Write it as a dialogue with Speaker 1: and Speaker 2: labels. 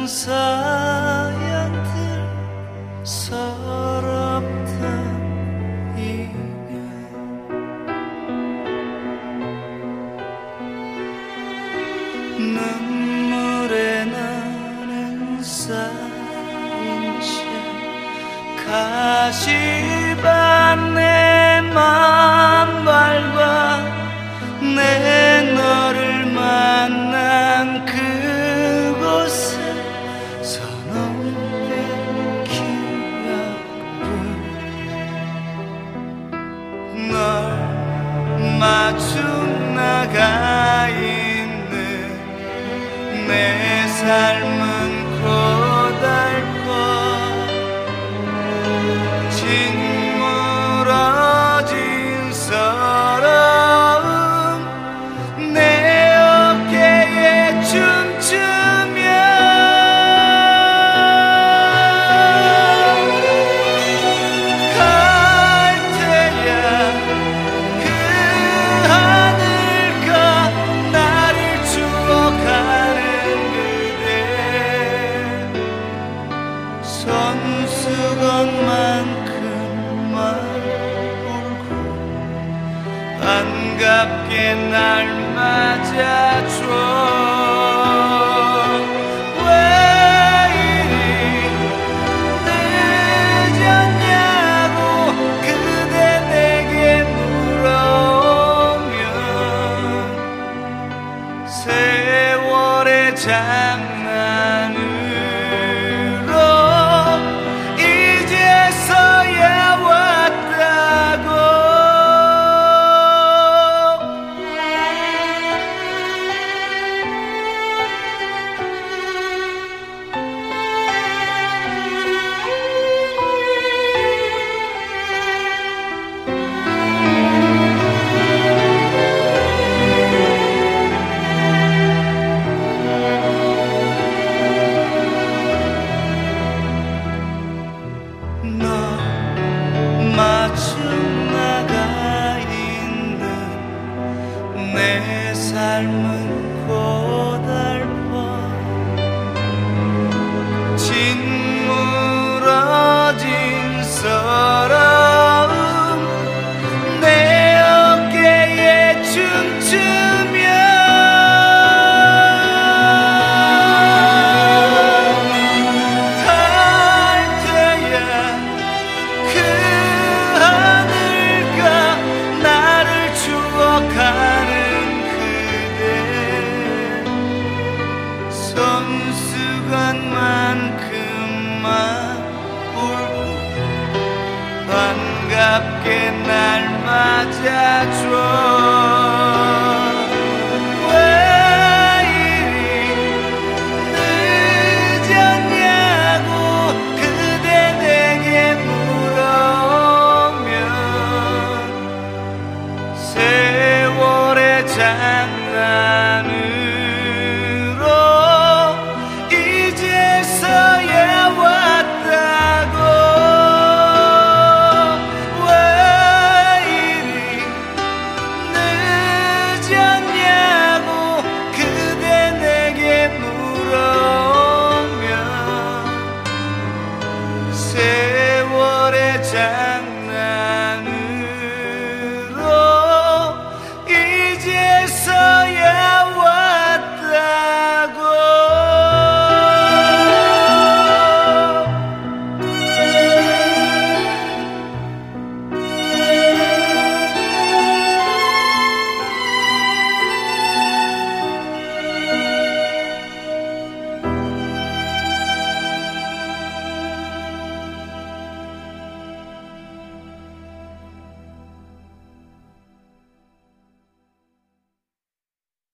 Speaker 1: 사연들 서럽던 이별 눈물에 나는 쌓인 채 가시밭 내 맘발과 내 너를 만난 그곳에 서너의 기억으로 널 맞춤 나가 있는 내 삶은 고달퍼 짓무러진 서러움 내 어깨에 춤추며 갈 테야 그 하늘과 나를 추억하는 그대 손수건만큼만 울고 반갑게 날 맞아줘 왜 이리 늦었냐고 그대 내게 물어오면 세월의 장난으로 이제서야 왔다고 너 맞춤 나가 있는 내 삶은 고달퍼 짓무러진 서러움 내 어깨에 춤추며 갈 테야 그 하늘과 나를 추억하는 그대 손수건만큼만 울고 반갑게 날 맞아줘